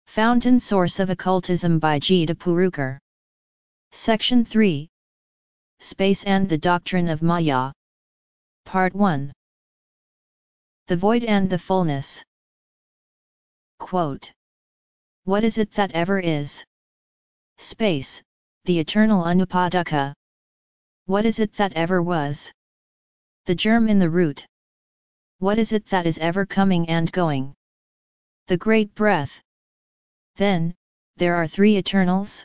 Fountain Source of Occultism by G. de Purukar. Section 3. Space and the Doctrine of Maya. Part 1. The Void and the Fullness. Quote. What is it that ever is? Space, the eternal Anupadaka. What is it that ever was? The germ in the root. What is it that is ever coming and going? The great breath. Then, there are three eternals?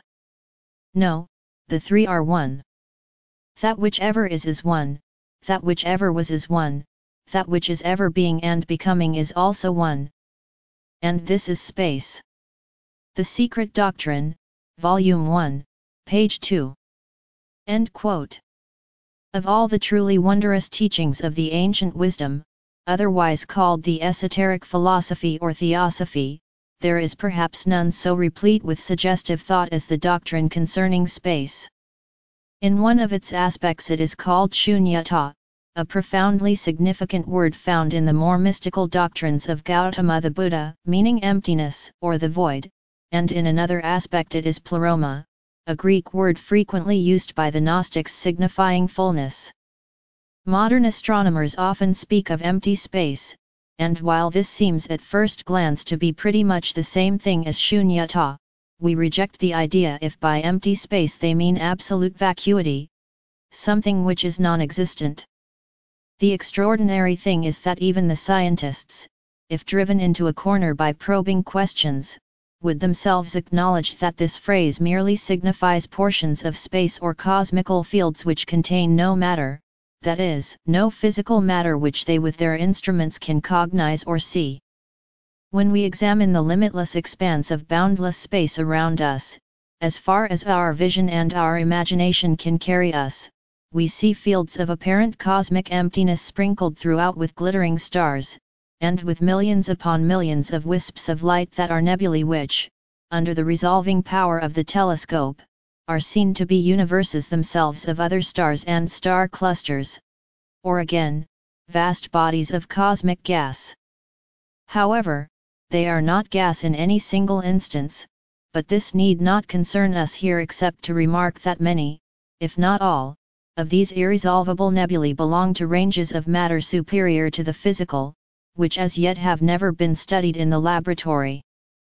No, the three are one. That which ever is one, that which ever was is one, that which is ever being and becoming is also one. And this is space. The Secret Doctrine, Volume 1, page 2. End quote. Of all the truly wondrous teachings of the ancient wisdom, otherwise called the esoteric philosophy or theosophy, there is perhaps none so replete with suggestive thought as the doctrine concerning space. In one of its aspects it is called Shunyata, a profoundly significant word found in the more mystical doctrines of Gautama the Buddha, meaning emptiness or the void, and in another aspect it is pleroma, a Greek word frequently used by the Gnostics signifying fullness. Modern astronomers often speak of empty space, and while this seems at first glance to be pretty much the same thing as Shunyata, we reject the idea if by empty space they mean absolute vacuity, something which is non-existent. The extraordinary thing is that even the scientists, if driven into a corner by probing questions, would themselves acknowledge that this phrase merely signifies portions of space or cosmical fields which contain no matter, that is, no physical matter which they with their instruments can cognize or see. When we examine the limitless expanse of boundless space around us, as far as our vision and our imagination can carry us, we see fields of apparent cosmic emptiness sprinkled throughout with glittering stars, and with millions upon millions of wisps of light that are nebulae which, under the resolving power of the telescope, are seen to be universes themselves of other stars and star clusters, or again, vast bodies of cosmic gas. However, they are not gas in any single instance, but this need not concern us here except to remark that many, if not all, of these irresolvable nebulae belong to ranges of matter superior to the physical, which as yet have never been studied in the laboratory.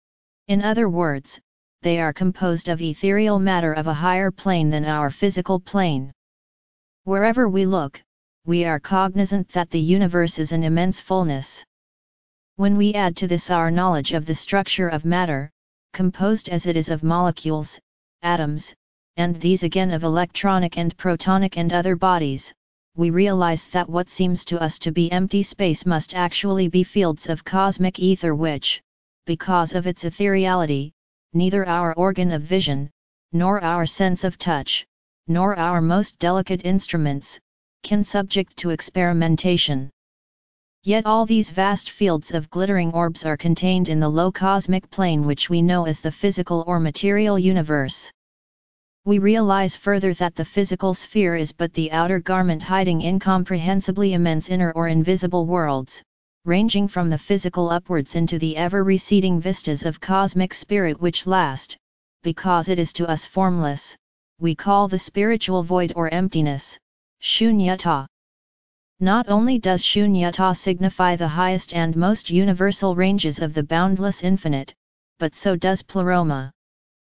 In other words, they are composed of ethereal matter of a higher plane than our physical plane. Wherever we look, we are cognizant that the universe is an immense fullness. When we add to this our knowledge of the structure of matter, composed as it is of molecules, atoms, and these again of electronic and protonic and other bodies, we realize that what seems to us to be empty space must actually be fields of cosmic ether which, because of its ethereality, neither our organ of vision, nor our sense of touch, nor our most delicate instruments, can subject to experimentation. Yet all these vast fields of glittering orbs are contained in the low cosmic plane which we know as the physical or material universe. We realize further that the physical sphere is but the outer garment hiding incomprehensibly immense inner or invisible worlds, ranging from the physical upwards into the ever-receding vistas of cosmic spirit which last, because it is to us formless, we call the spiritual void or emptiness, Shunyata. Not only does Shunyata signify the highest and most universal ranges of the boundless infinite, but so does pleroma.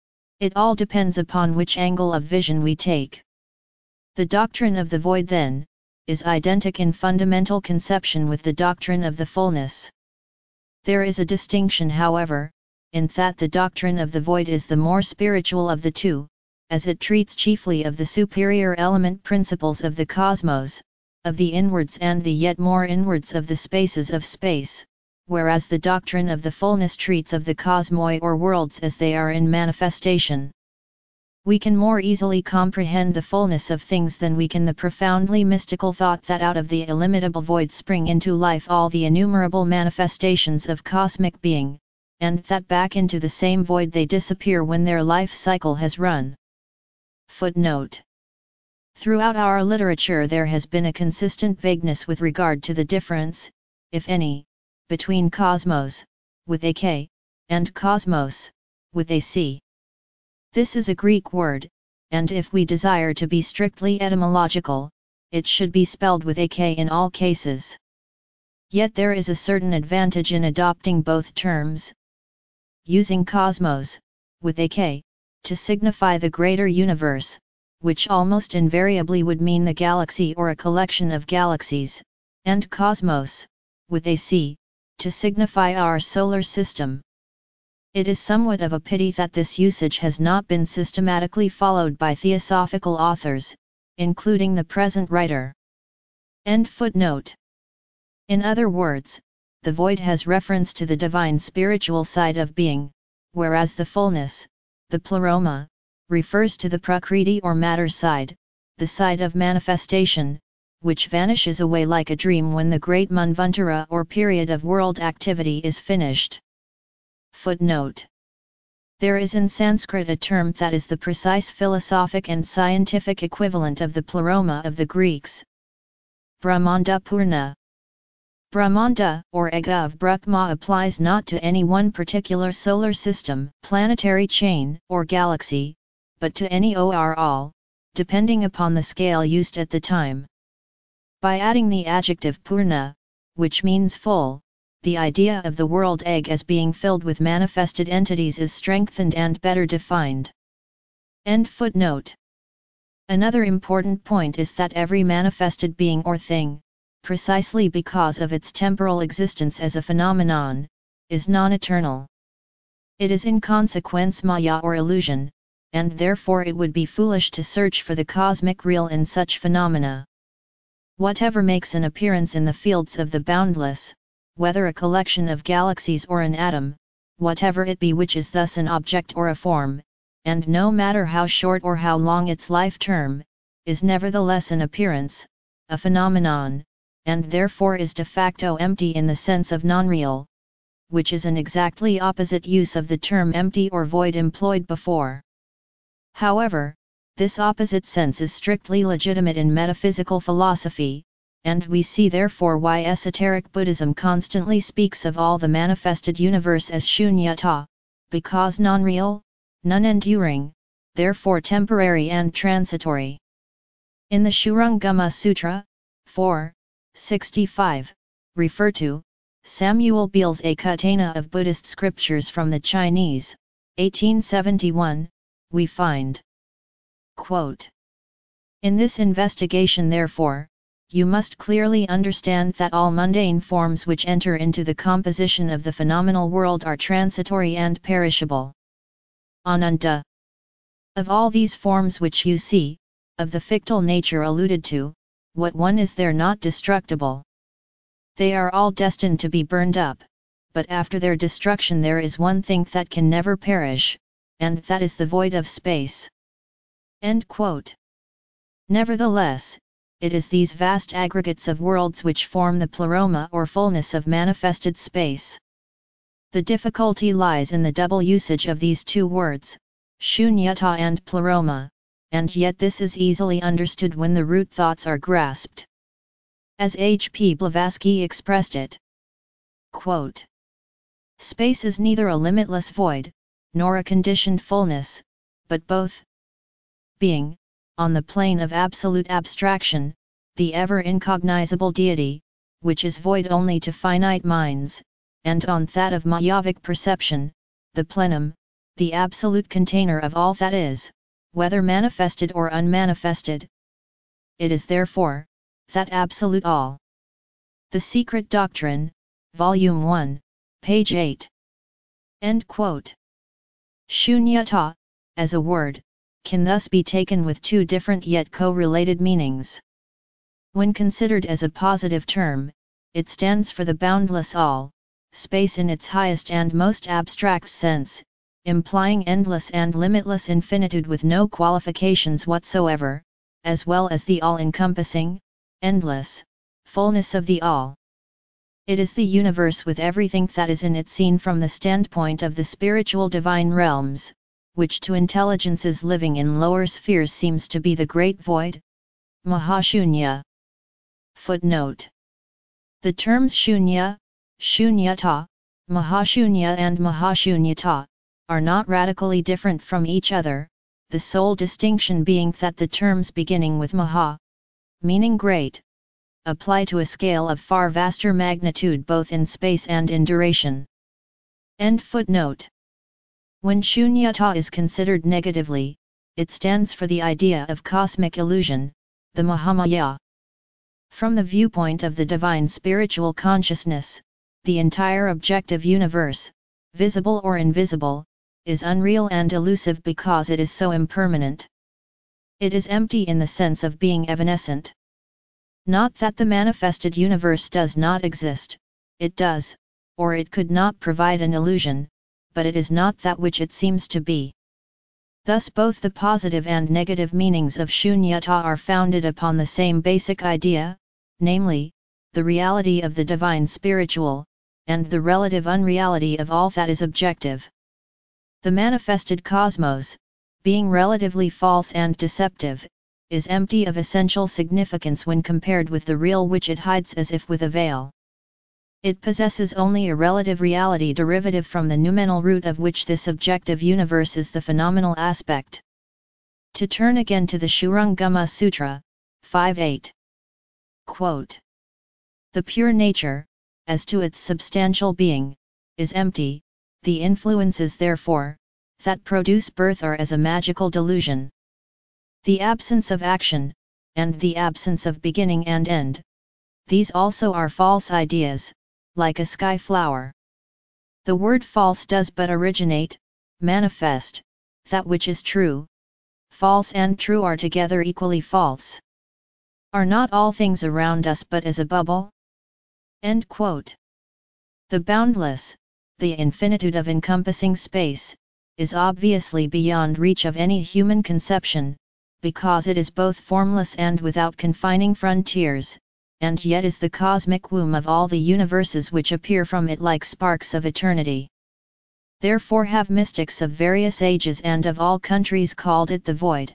It all depends upon which angle of vision we take. The doctrine of the void, then, is identical in fundamental conception with the doctrine of the fullness. There is a distinction, however, in that the doctrine of the void is the more spiritual of the two, as it treats chiefly of the superior element principles of the cosmos, of the inwards and the yet more inwards of the spaces of space, whereas the doctrine of the fullness treats of the cosmoi or worlds as they are in manifestation. We can more easily comprehend the fullness of things than we can the profoundly mystical thought that out of the illimitable void spring into life all the innumerable manifestations of cosmic being, and that back into the same void they disappear when their life cycle has run. Footnote. Throughout our literature there has been a consistent vagueness with regard to the difference, if any, between cosmos, with a K, and cosmos, with a C. This is a Greek word, and if we desire to be strictly etymological, it should be spelled with a K in all cases. Yet there is a certain advantage in adopting both terms. Using cosmos, with a K, to signify the greater universe, which almost invariably would mean the galaxy or a collection of galaxies, and cosmos, with a C, to signify our solar system. It is somewhat of a pity that this usage has not been systematically followed by theosophical authors, including the present writer. End footnote. In other words, the void has reference to the divine spiritual side of being, whereas the fullness, the pleroma, refers to the prakriti or matter side, the side of manifestation, which vanishes away like a dream when the great manvantara or period of world activity is finished. Footnote. There is in Sanskrit a term that is the precise philosophic and scientific equivalent of the pleroma of the Greeks. Brahmanda Purna. Brahmanda, or Ega of Brahma, applies not to any one particular solar system, planetary chain, or galaxy, but to any or all, depending upon the scale used at the time. By adding the adjective Purna, which means full, the idea of the world egg as being filled with manifested entities is strengthened and better defined. End footnote. Another important point is that every manifested being or thing, precisely because of its temporal existence as a phenomenon, is non-eternal. It is in consequence maya or illusion, and therefore it would be foolish to search for the cosmic real in such phenomena. Whatever makes an appearance in the fields of the boundless, whether a collection of galaxies or an atom, whatever it be which is thus an object or a form, and no matter how short or how long its life term, is nevertheless an appearance, a phenomenon, and therefore is de facto empty in the sense of non-real, which is an exactly opposite use of the term empty or void employed before. However, this opposite sense is strictly legitimate in metaphysical philosophy, and we see therefore why esoteric Buddhism constantly speaks of all the manifested universe as shunyata, because non-real, non-enduring, therefore temporary and transitory. In the Shurangama Sutra, 465, refer to Samuel Beale's A Katana of Buddhist Scriptures from the Chinese, 1871, we find, quote, "In this investigation therefore, you must clearly understand that all mundane forms which enter into the composition of the phenomenal world are transitory and perishable. Ananda. Of all these forms which you see, of the fictal nature alluded to, what one is there not destructible? They are all destined to be burned up, but after their destruction there is one thing that can never perish, and that is the void of space." End quote. Nevertheless, it is these vast aggregates of worlds which form the pleroma or fullness of manifested space. The difficulty lies in the double usage of these two words, shunyata and pleroma, and yet this is easily understood when the root thoughts are grasped. As H. P. Blavatsky expressed it, quote, "Space is neither a limitless void, nor a conditioned fullness, but both. Being, on the plane of absolute abstraction, the ever-incognizable deity, which is void only to finite minds, and on that of Mayavic perception, the plenum, the absolute container of all that is, whether manifested or unmanifested. It is therefore, that absolute all." The Secret Doctrine, Volume 1, page 8. End quote. Shunyata, as a word, can thus be taken with two different yet co-related meanings. When considered as a positive term, it stands for the boundless all, space in its highest and most abstract sense, implying endless and limitless infinitude with no qualifications whatsoever, as well as the all-encompassing, endless, fullness of the all. It is the universe with everything that is in it seen from the standpoint of the spiritual divine realms, which to intelligences living in lower spheres seems to be the great void, Mahashunya. Footnote. The terms shunya, shunyata, mahashunya and mahashunyata, are not radically different from each other, the sole distinction being that the terms beginning with Maha, meaning great, apply to a scale of far vaster magnitude both in space and in duration. End footnote. When Shunyata is considered negatively, it stands for the idea of cosmic illusion, the Mahamaya. From the viewpoint of the divine spiritual consciousness, the entire objective universe, visible or invisible, is unreal and elusive because it is so impermanent. It is empty in the sense of being evanescent. Not that the manifested universe does not exist, it does, or it could not provide an illusion, but it is not that which it seems to be. Thus both the positive and negative meanings of Shunyata are founded upon the same basic idea, namely, the reality of the divine spiritual, and the relative unreality of all that is objective. The manifested cosmos, being relatively false and deceptive, is empty of essential significance when compared with the real which it hides as if with a veil. It possesses only a relative reality derivative from the noumenal root of which this objective universe is the phenomenal aspect. To turn again to the Shurangama Sutra, 5.8. Quote. The pure nature, as to its substantial being, is empty, the influences therefore, that produce birth are as a magical delusion. The absence of action, and the absence of beginning and end, these also are false ideas, like a sky flower. The word false does but originate, manifest, that which is true. False and true are together equally false. Are not all things around us but as a bubble? End quote. The boundless, the infinitude of encompassing space, is obviously beyond reach of any human conception, because it is both formless and without confining frontiers, and yet is the cosmic womb of all the universes which appear from it like sparks of eternity. Therefore have mystics of various ages and of all countries called it the void.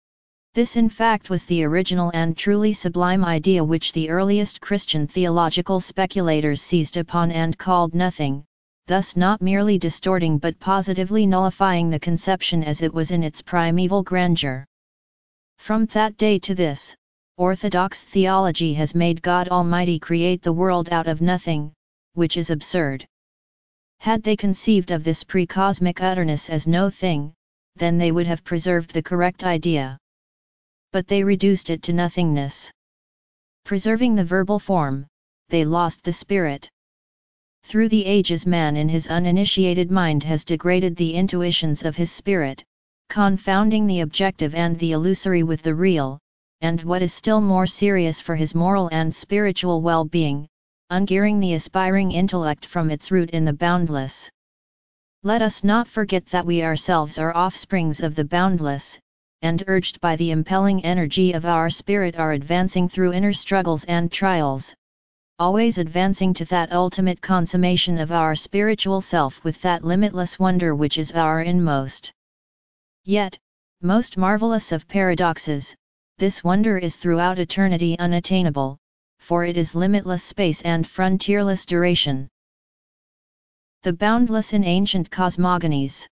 This in fact was the original and truly sublime idea which the earliest Christian theological speculators seized upon and called nothing, thus not merely distorting but positively nullifying the conception as it was in its primeval grandeur. From that day to this, Orthodox theology has made God Almighty create the world out of nothing, which is absurd. Had they conceived of this pre-cosmic utterness as no thing, then they would have preserved the correct idea. But they reduced it to nothingness. Preserving the verbal form, they lost the spirit. Through the ages man in his uninitiated mind has degraded the intuitions of his spirit, confounding the objective and the illusory with the real, and what is still more serious for his moral and spiritual well-being, ungearing the aspiring intellect from its root in the boundless. Let us not forget that we ourselves are offsprings of the boundless, and urged by the impelling energy of our spirit are advancing through inner struggles and trials, always advancing to that ultimate consummation of our spiritual self with that limitless wonder which is our inmost. Yet, most marvelous of paradoxes, this wonder is throughout eternity unattainable, for it is limitless space and frontierless duration. The boundless in ancient cosmogonies.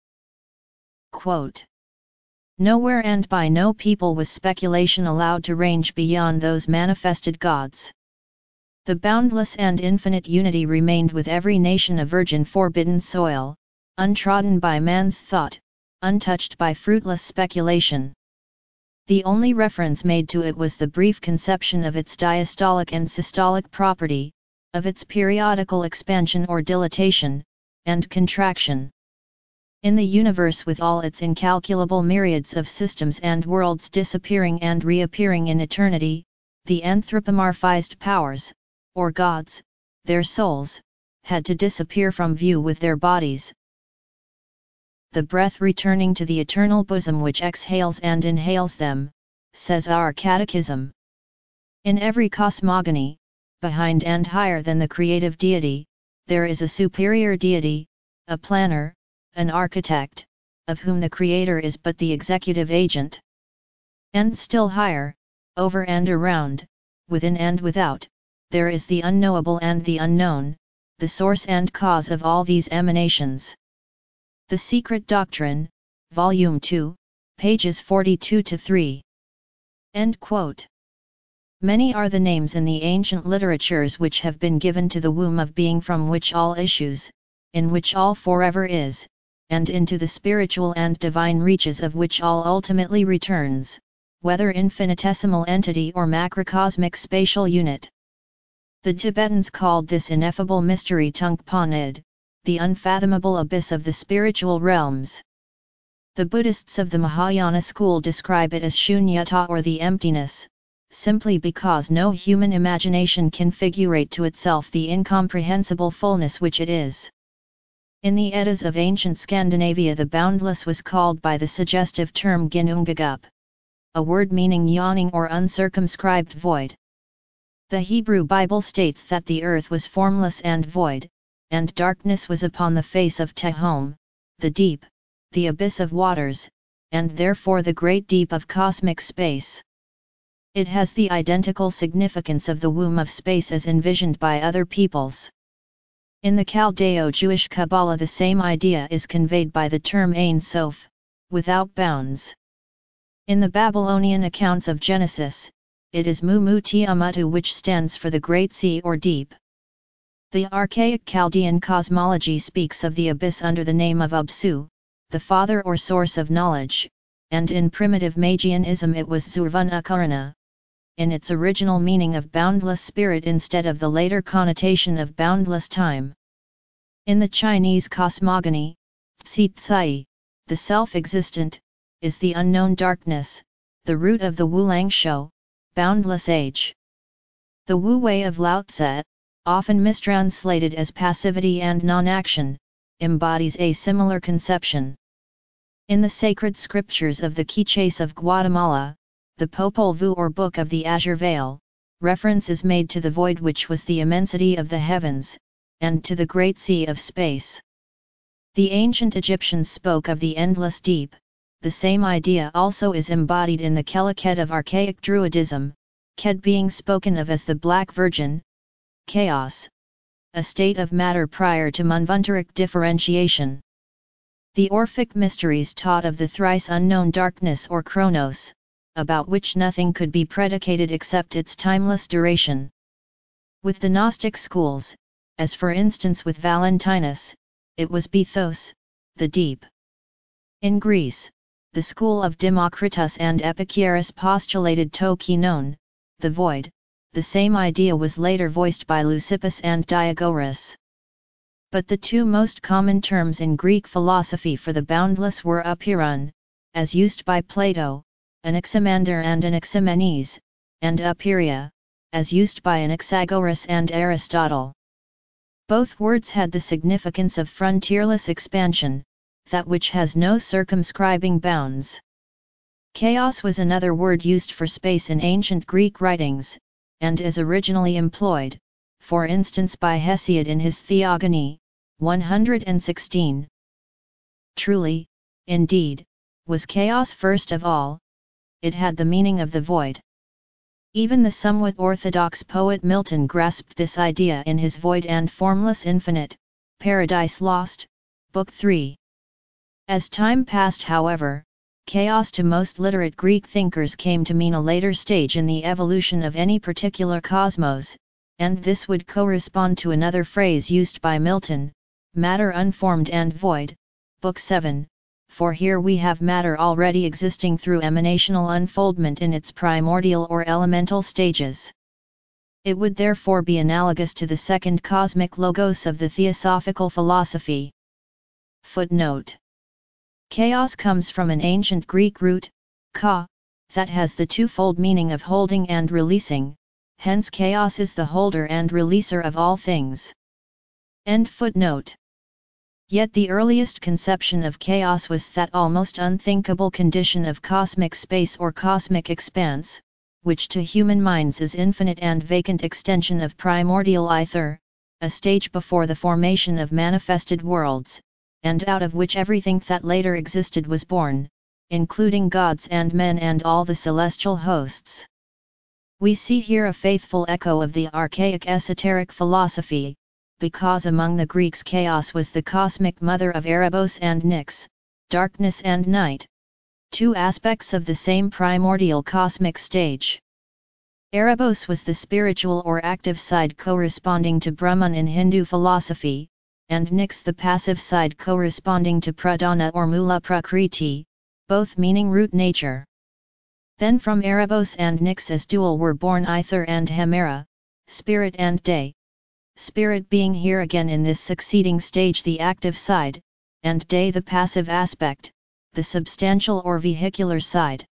Quote. Nowhere and by no people was speculation allowed to range beyond those manifested gods. The boundless and infinite unity remained with every nation a virgin forbidden soil, untrodden by man's thought, untouched by fruitless speculation. The only reference made to it was the brief conception of its diastolic and systolic property, of its periodical expansion or dilatation, and contraction. In the universe with all its incalculable myriads of systems and worlds disappearing and reappearing in eternity, the anthropomorphized powers, or gods, their souls, had to disappear from view with their bodies, the breath returning to the eternal bosom which exhales and inhales them, says our catechism. In every cosmogony, behind and higher than the creative deity, there is a superior deity, a planner, an architect, of whom the creator is but the executive agent. And still higher, over and around, within and without, there is the unknowable and the unknown, the source and cause of all these emanations. The Secret Doctrine, Volume 2, pages 42-3. End quote. Many are the names in the ancient literatures which have been given to the womb of being from which all issues, in which all forever is, and into the spiritual and divine reaches of which all ultimately returns, whether infinitesimal entity or macrocosmic spatial unit. The Tibetans called this ineffable mystery Tungpanid, the unfathomable abyss of the spiritual realms. The Buddhists of the Mahayana school describe it as Shunyata or the emptiness, simply because no human imagination can figurate to itself the incomprehensible fullness which it is. In the Eddas of ancient Scandinavia, the boundless was called by the suggestive term Ginnungagup, a word meaning yawning or uncircumscribed void. The Hebrew Bible states that the earth was formless and void, and darkness was upon the face of Tehom, the deep, the abyss of waters, and therefore the great deep of cosmic space. It has the identical significance of the womb of space as envisioned by other peoples. In the Chaldeo-Jewish Kabbalah, the same idea is conveyed by the term Ein Sof, without bounds. In the Babylonian accounts of Genesis, it is Mumu Tiamutu, which stands for the Great Sea or Deep. The archaic Chaldean cosmology speaks of the abyss under the name of Ubsu, the father or source of knowledge, and in primitive Magianism it was Zurvana-Karana, in its original meaning of boundless spirit instead of the later connotation of boundless time. In the Chinese cosmogony, Tsi-Tsai, the self-existent, is the unknown darkness, the root of the Wulang Shou, boundless age. The Wu Wei of Lao Tse, often mistranslated as passivity and non-action, embodies a similar conception. In the sacred scriptures of the Quiches of Guatemala, the Popol Vuh or Book of the Azure Veil, reference is made to the void which was the immensity of the heavens, and to the great sea of space. The ancient Egyptians spoke of the endless deep. The same idea also is embodied in the Keleked of archaic Druidism, Ked being spoken of as the Black Virgin, chaos, a state of matter prior to Manvantaric differentiation. The Orphic mysteries taught of the thrice unknown darkness or Chronos, about which nothing could be predicated except its timeless duration. With the Gnostic schools, as for instance with Valentinus, it was Bethos, the deep. In Greece, the school of Democritus and Epicurus postulated to kinon, the void. The same idea was later voiced by Leucippus and Diagoras. But the two most common terms in Greek philosophy for the boundless were apeiron, as used by Plato, Anaximander and Anaximenes, and apeiria, as used by Anaxagoras and Aristotle. Both words had the significance of frontierless expansion, that which has no circumscribing bounds. Chaos was another word used for space in ancient Greek writings, and is originally employed, for instance by Hesiod in his Theogony, 116. Truly, indeed, was chaos first of all. It had the meaning of the void. Even the somewhat orthodox poet Milton grasped this idea in his Void and Formless Infinite, Paradise Lost, Book 3. As time passed, however, chaos to most literate Greek thinkers came to mean a later stage in the evolution of any particular cosmos, and this would correspond to another phrase used by Milton, matter unformed and void, Book 7, for here we have matter already existing through emanational unfoldment in its primordial or elemental stages. It would therefore be analogous to the second cosmic logos of the Theosophical philosophy. Footnote: chaos comes from an ancient Greek root, ka, that has the twofold meaning of holding and releasing, hence chaos is the holder and releaser of all things. End footnote. Yet the earliest conception of chaos was that almost unthinkable condition of cosmic space or cosmic expanse, which to human minds is infinite and vacant extension of primordial ether, a stage before the formation of manifested worlds, and out of which everything that later existed was born, including gods and men and all the celestial hosts. We see here a faithful echo of the archaic esoteric philosophy, because among the Greeks chaos was the cosmic mother of Erebos and Nyx, darkness and night, two aspects of the same primordial cosmic stage. Erebos was the spiritual or active side corresponding to Brahman in Hindu philosophy, and Nyx the passive side corresponding to Pradhana or Mula Prakriti, both meaning root nature. Then from Erebos and Nyx as dual were born Aether and Hemera, spirit and day, spirit being here again in this succeeding stage the active side, and day the passive aspect, the substantial or vehicular side.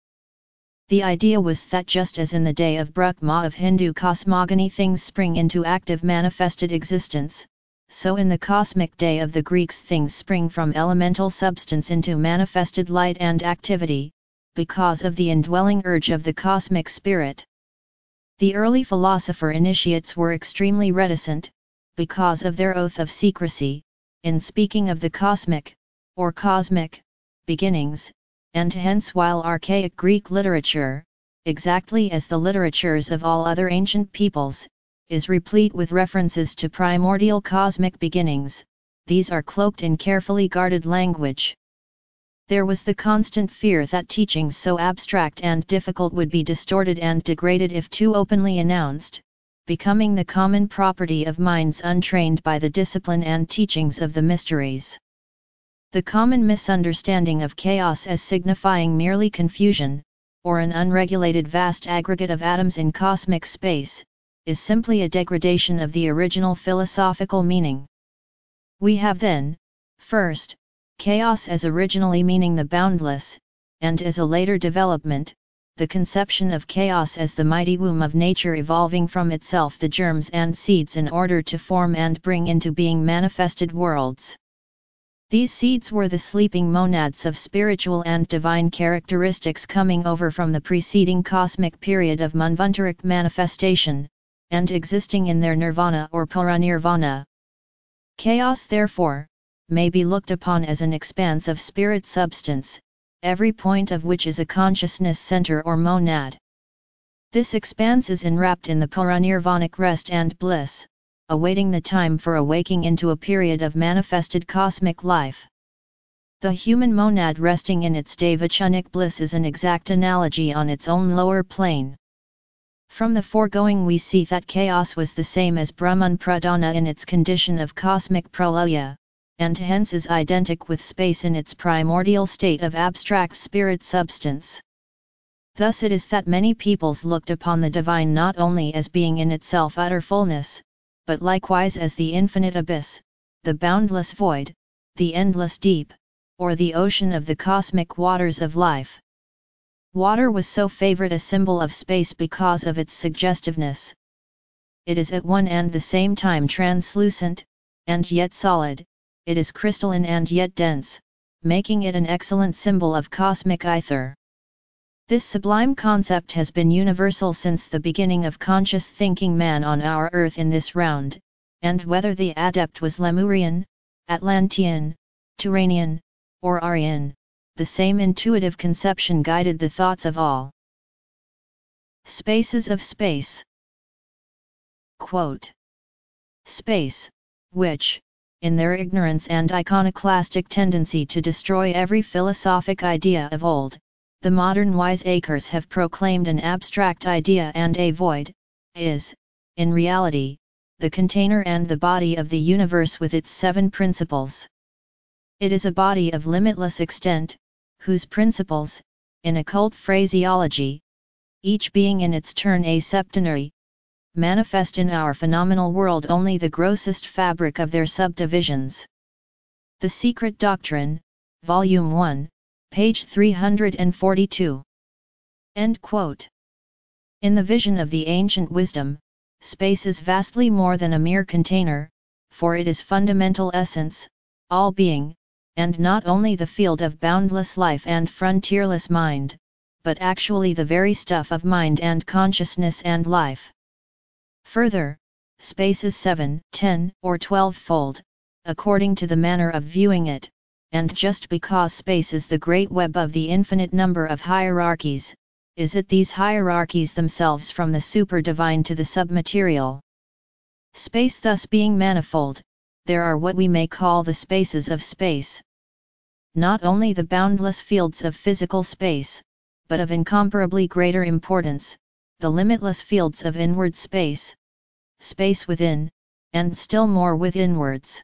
The idea was that just as in the day of Brahma of Hindu cosmogony things spring into active manifested existence, so in the cosmic day of the Greeks things spring from elemental substance into manifested light and activity, because of the indwelling urge of the cosmic spirit. The early philosopher initiates were extremely reticent, because of their oath of secrecy, in speaking of the cosmic, or cosmic, beginnings, and hence while archaic Greek literature, exactly as the literatures of all other ancient peoples, is replete with references to primordial cosmic beginnings, these are cloaked in carefully guarded language. There was the constant fear that teachings so abstract and difficult would be distorted and degraded if too openly announced, becoming the common property of minds untrained by the discipline and teachings of the mysteries. The common misunderstanding of chaos as signifying merely confusion, or an unregulated vast aggregate of atoms in cosmic space, is simply a degradation of the original philosophical meaning. We have then, first, chaos as originally meaning the boundless, and as a later development, the conception of chaos as the mighty womb of nature evolving from itself the germs and seeds in order to form and bring into being manifested worlds. These seeds were the sleeping monads of spiritual and divine characteristics coming over from the preceding cosmic period of manvantaric manifestation, and existing in their nirvana or paranirvana. Chaos therefore, may be looked upon as an expanse of spirit substance, every point of which is a consciousness center or monad. This expanse is enwrapped in the paranirvanic rest and bliss, awaiting the time for awaking into a period of manifested cosmic life. The human monad resting in its devachanic bliss is an exact analogy on its own lower plane. From the foregoing we see that chaos was the same as Brahman Pradhana in its condition of cosmic pralaya, and hence is identical with space in its primordial state of abstract spirit substance. Thus it is that many peoples looked upon the divine not only as being in itself utter fullness, but likewise as the infinite abyss, the boundless void, the endless deep, or the ocean of the cosmic waters of life. Water was so favored a symbol of space because of its suggestiveness. It is at one and the same time translucent, and yet solid, it is crystalline and yet dense, making it an excellent symbol of cosmic ether. This sublime concept has been universal since the beginning of conscious thinking man on our earth in this round, and whether the adept was Lemurian, Atlantean, Turanian, or Aryan, the same intuitive conception guided the thoughts of all. Spaces of space. Quote. Space, which, in their ignorance and iconoclastic tendency to destroy every philosophic idea of old, the modern wiseacres have proclaimed an abstract idea and a void, is, in reality, the container and the body of the universe with its 7 principles. It is a body of limitless extent, whose principles, in occult phraseology, each being in its turn a septenary, manifest in our phenomenal world only the grossest fabric of their subdivisions. The Secret Doctrine, Volume 1, page 342. End quote. In the vision of the ancient wisdom, space is vastly more than a mere container, for it is fundamental essence, all being, and not only the field of boundless life and frontierless mind, but actually the very stuff of mind and consciousness and life. Further, space is 7, 10, or 12-fold, according to the manner of viewing it, and just because space is the great web of the infinite number of hierarchies, is it these hierarchies themselves from the super-divine to the submaterial. Space thus being manifold, there are what we may call the spaces of space. Not only the boundless fields of physical space, but of incomparably greater importance, the limitless fields of inward space, space within, and still more withinwards.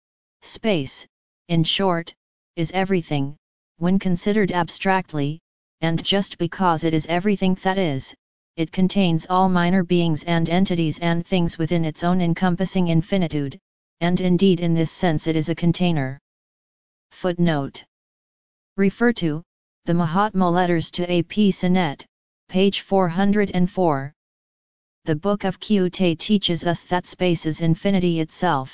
Space, in short, is everything, when considered abstractly, and just because it is everything that is, it contains all minor beings and entities and things within its own encompassing infinitude, and indeed in this sense it is a container. Footnote. Refer to the Mahatma Letters to A.P. Sinet, page 404. The Book of Kyute teaches us that space is infinity itself.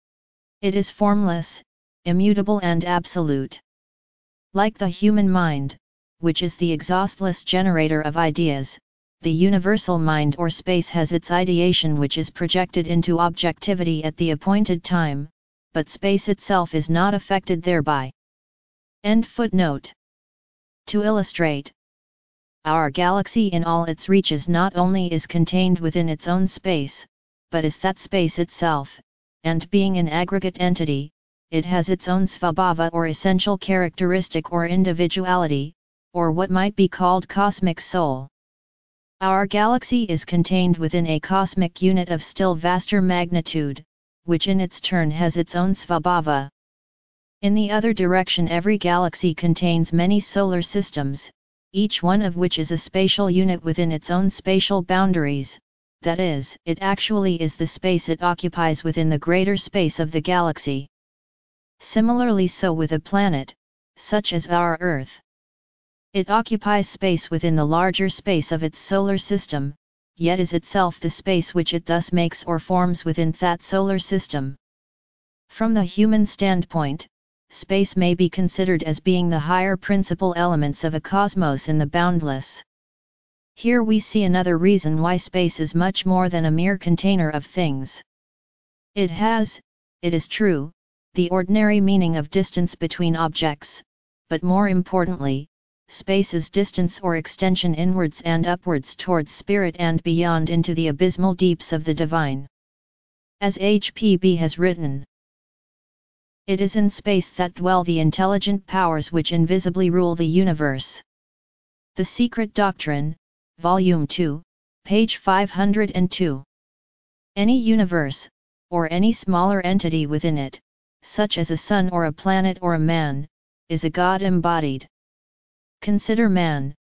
It is formless, immutable and absolute. Like the human mind, which is the exhaustless generator of ideas, the universal mind or space has its ideation which is projected into objectivity at the appointed time, but space itself is not affected thereby. End footnote. To illustrate, our galaxy in all its reaches not only is contained within its own space, but is that space itself, and being an aggregate entity, it has its own svabhava or essential characteristic or individuality, or what might be called cosmic soul. Our galaxy is contained within a cosmic unit of still vaster magnitude, which in its turn has its own svabhava. In the other direction, every galaxy contains many solar systems, each one of which is a spatial unit within its own spatial boundaries, that is, it actually is the space it occupies within the greater space of the galaxy. Similarly so with a planet, such as our Earth. It occupies space within the larger space of its solar system, yet is itself the space which it thus makes or forms within that solar system. From the human standpoint, space may be considered as being the higher principal elements of a cosmos in the boundless. Here we see another reason why space is much more than a mere container of things. It has, it is true, the ordinary meaning of distance between objects, but more importantly, space is distance or extension inwards and upwards towards spirit and beyond into the abysmal deeps of the divine. As H.P.B. has written, it is in space that dwell the intelligent powers which invisibly rule the universe. The Secret Doctrine, Volume 2, page 502. Any universe, or any smaller entity within it, such as a sun or a planet or a man, is a God embodied. Consider man.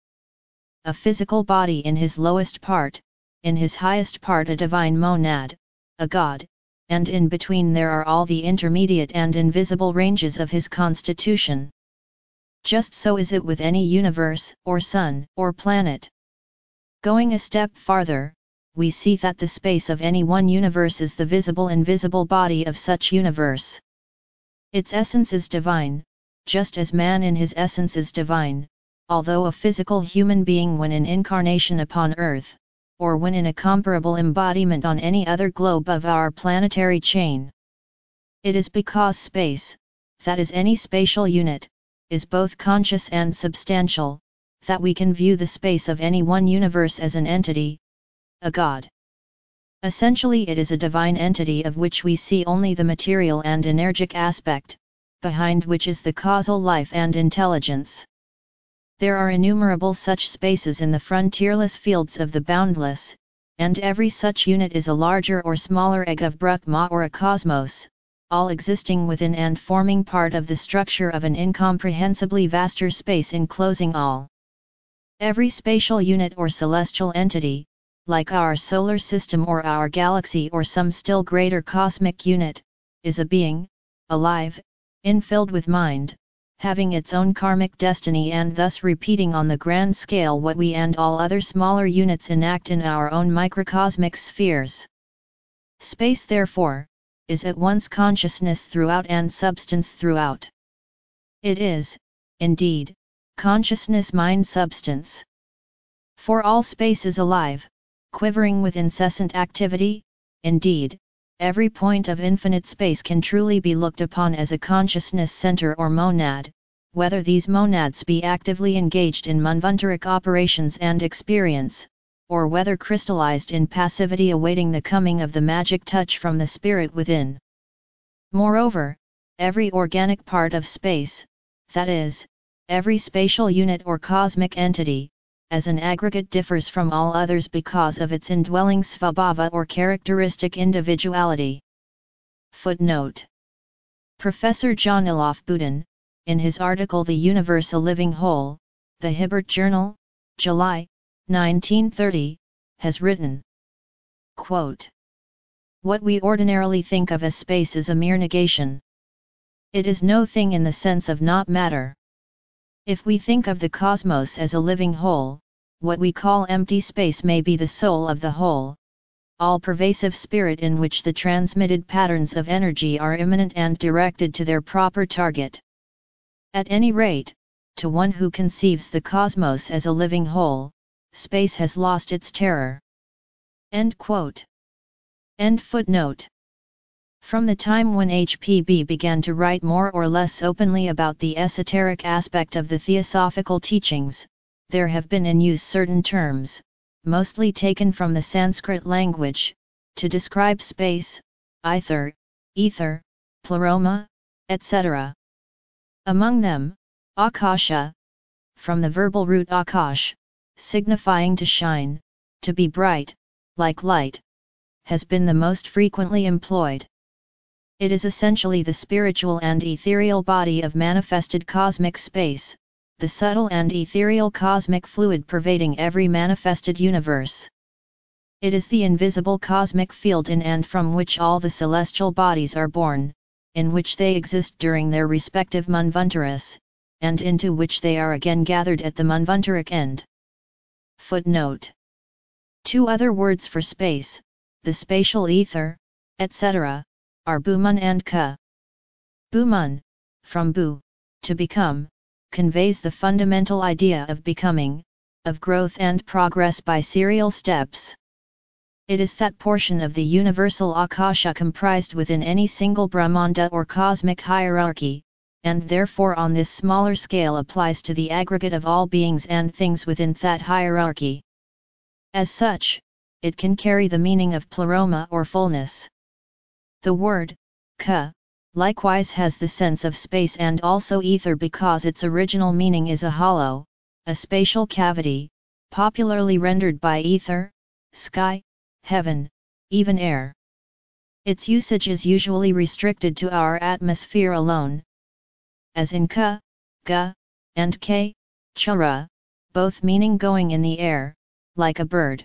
A physical body in his lowest part, in his highest part a divine monad, a God, and in between there are all the intermediate and invisible ranges of his constitution. Just so is it with any universe, or sun, or planet. Going a step farther, we see that the space of any one universe is the visible-invisible body of such universe. Its essence is divine, just as man in his essence is divine, although a physical human being when in incarnation upon earth, or when in a comparable embodiment on any other globe of our planetary chain. It is because space, that is any spatial unit, is both conscious and substantial, that we can view the space of any one universe as an entity, a God. Essentially it is a divine entity of which we see only the material and energic aspect, behind which is the causal life and intelligence. There are innumerable such spaces in the frontierless fields of the boundless, and every such unit is a larger or smaller egg of Brahma or a cosmos, all existing within and forming part of the structure of an incomprehensibly vaster space enclosing all. Every spatial unit or celestial entity, like our solar system or our galaxy or some still greater cosmic unit, is a being, alive, infilled with mind, having its own karmic destiny and thus repeating on the grand scale what we and all other smaller units enact in our own microcosmic spheres. Space therefore, is at once consciousness throughout and substance throughout. It is, indeed, consciousness mind substance. For all space is alive, quivering with incessant activity, indeed, every point of infinite space can truly be looked upon as a consciousness center or monad, whether these monads be actively engaged in manvantaric operations and experience, or whether crystallized in passivity awaiting the coming of the magic touch from the spirit within. Moreover, every organic part of space, that is, every spatial unit or cosmic entity, as an aggregate differs from all others because of its indwelling svabhava or characteristic individuality. Footnote. Professor John Elof Boudin, in his article The Universe a Living Whole, The Hibbert Journal, July, 1930, has written, quote, "What we ordinarily think of as space is a mere negation. It is no thing in the sense of not matter. If we think of the cosmos as a living whole, what we call empty space may be the soul of the whole, all-pervasive spirit in which the transmitted patterns of energy are immanent and directed to their proper target. At any rate, to one who conceives the cosmos as a living whole, space has lost its terror." End quote. End footnote. From the time when HPB began to write more or less openly about the esoteric aspect of the theosophical teachings, there have been in use certain terms, mostly taken from the Sanskrit language, to describe space, ether, pleroma, etc. Among them, akasha, from the verbal root akash, signifying to shine, to be bright, like light, has been the most frequently employed. It is essentially the spiritual and ethereal body of manifested cosmic space, the subtle and ethereal cosmic fluid pervading every manifested universe. It is the invisible cosmic field in and from which all the celestial bodies are born, in which they exist during their respective manvantaras, and into which they are again gathered at the manvantaric end. Footnote. Two other words for space, the spatial ether, etc., are Bhuman and Ka. Bhuman, from bhu, to become, conveys the fundamental idea of becoming, of growth and progress by serial steps. It is that portion of the universal akasha comprised within any single Brahmanda or cosmic hierarchy, and therefore on this smaller scale applies to the aggregate of all beings and things within that hierarchy. As such, it can carry the meaning of pleroma or fullness. The word, ka, likewise has the sense of space and also ether because its original meaning is a hollow, a spatial cavity, popularly rendered by ether, sky, heaven, even air. Its usage is usually restricted to our atmosphere alone, as in ka, ga, and ke, chara, both meaning going in the air, like a bird.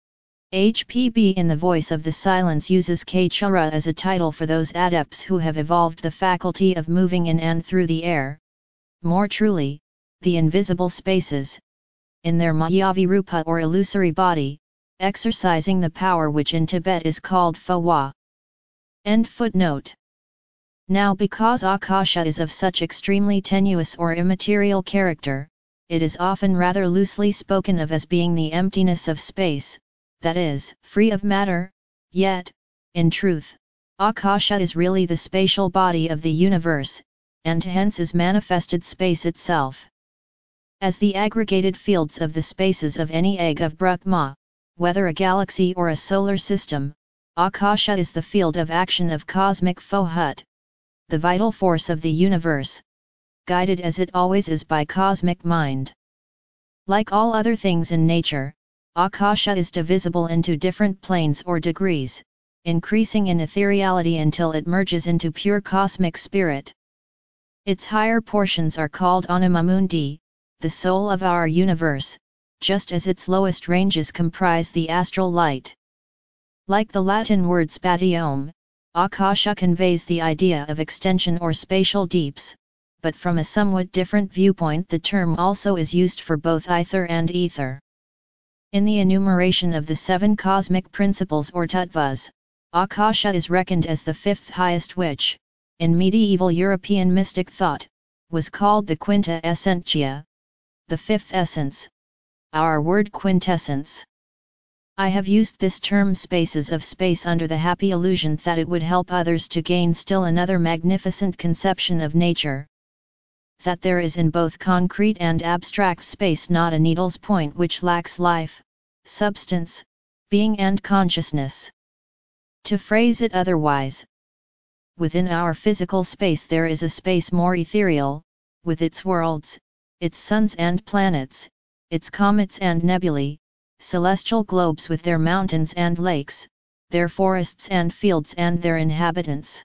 HPB in The Voice of the Silence uses Kechara as a title for those adepts who have evolved the faculty of moving in and through the air, more truly, the invisible spaces, in their Mayavi Rupa or illusory body, exercising the power which in Tibet is called Fawa. End footnote. Now because Akasha is of such extremely tenuous or immaterial character, it is often rather loosely spoken of as being the emptiness of space, that is, free of matter, yet, in truth, Akasha is really the spatial body of the universe, and hence is manifested space itself. As the aggregated fields of the spaces of any egg of Brahma, whether a galaxy or a solar system, Akasha is the field of action of cosmic Fohut, the vital force of the universe, guided as it always is by cosmic mind. Like all other things in nature, Akasha is divisible into different planes or degrees, increasing in ethereality until it merges into pure cosmic spirit. Its higher portions are called Anamamundi, the soul of our universe, just as its lowest ranges comprise the astral light. Like the Latin word spatium, Akasha conveys the idea of extension or spatial deeps, but from a somewhat different viewpoint the term also is used for both ether and ether. In the enumeration of the 7 cosmic principles or tattvas, Akasha is reckoned as the 5th highest which, in medieval European mystic thought, was called the quinta essentia, the 5th essence, our word quintessence. I have used this term spaces of space under the happy illusion that it would help others to gain still another magnificent conception of nature. That there is in both concrete and abstract space not a needle's point which lacks life, substance, being and consciousness. To phrase it otherwise, within our physical space there is a space more ethereal, with its worlds, its suns and planets, its comets and nebulae, celestial globes with their mountains and lakes, their forests and fields and their inhabitants.